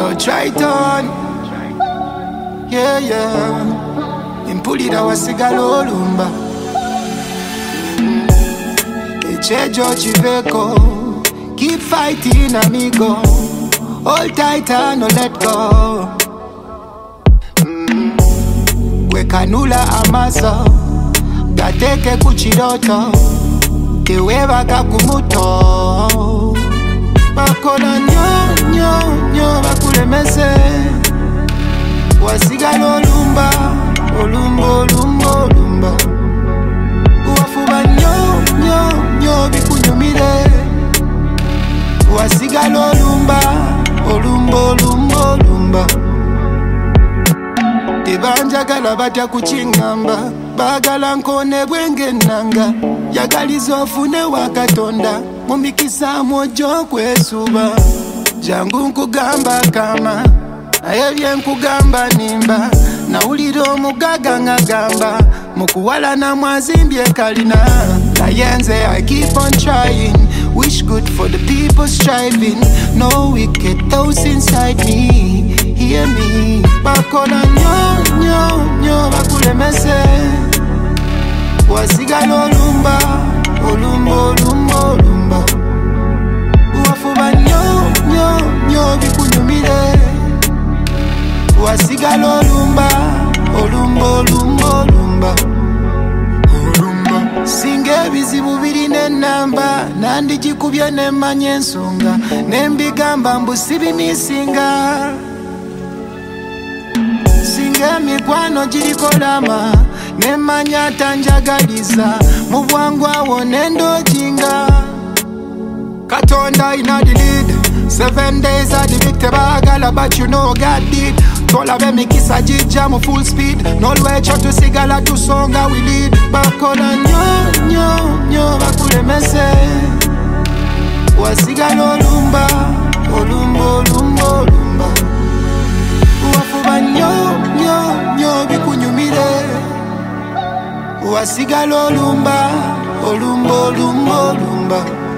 Yo, try it on. Yeah, yeah. Impulira wasigala olumba. Echejo chiveko. Keep fighting, amigo. Hold tight and no let go. Kanula amasa gateke kuchiroto keweba kakumuto bakola nyo bakulemese wasigala olumba uwafuba nyo bikunyumire wasigala olumba tebanjagala batya kuchingamba bagala nkone bwenge nanga yagaliza ofune wa Katonda mumikisa mojo kwesuba jangu nkugamba kama naye bye nkugamba nimba nawulira omugaga ngagamba mukuwala na mwazimbye kalina nayenze I keep on trying wish good for the people striving no wicked thoughts inside me hear me bakola nyo bakulemese wasigala olumba uwafuba nyo bikunyumire wasigala olumba singa ebizibu birina enamba nandigikubye nemmanya ensonga nembigamba mbu sibimisinga singa emikwano girikolama nemmanya tanjagaliza mu bwangu awo nendojinga Katonda ina the lead 7 days of the victim bagala but you know God did Tola be mikisa jija mu full speed Nolwecho tusigala tusonga we lead bakola nyo bakulemese wasigala olumba uwafuba nyo bikunyumire wasigala olumba